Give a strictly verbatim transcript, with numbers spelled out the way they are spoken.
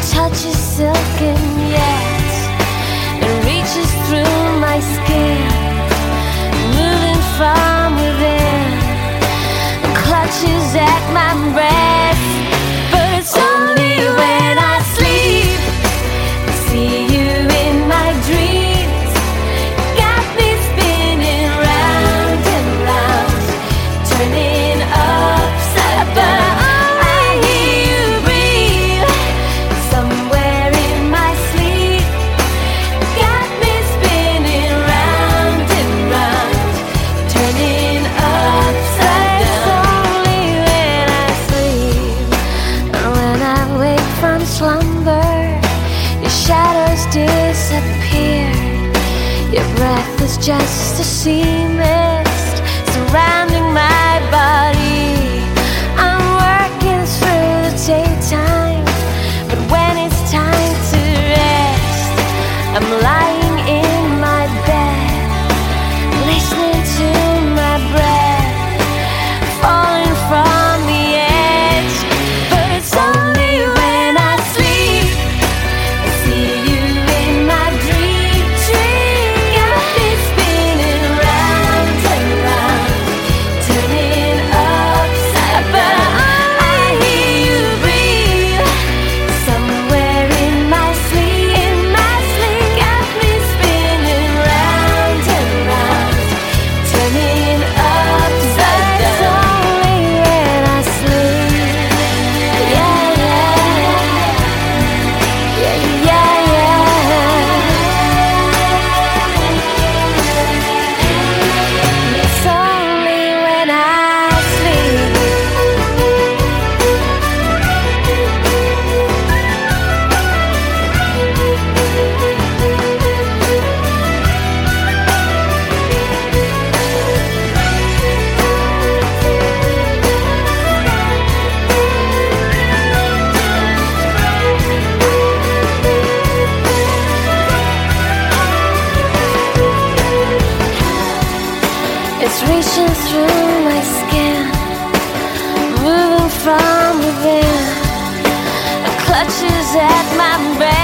touches silken yet it reaches through my skin, moving from within, clutches at my breast. But it's only when I sleep, see you in my dreams, got me spinning round and round, turning upside down. I hear you breathe somewhere in my sleep, got me spinning round and round, turning upside down. It's only when I sleep, and when I wake from slumber, your shadows disappear. Your breath is just a sea mist surrounding my body. I'm working through the daytime, but when it's time to rest, I'm lying in my bed, listening to my breath falling from the edge. But it's only when I sleep, I see you in my dream, dream. Got me spinning round and round, turning upside down. I hear you breathe somewhere in my sleep, in my sleep. Got me spinning round and round, turning upside down. It's only when I sleep. Yeah, yeah, yeah, yeah, yeah. It's only when I sleep. It's reaching through my skin, moving from within, it clutches at my breast.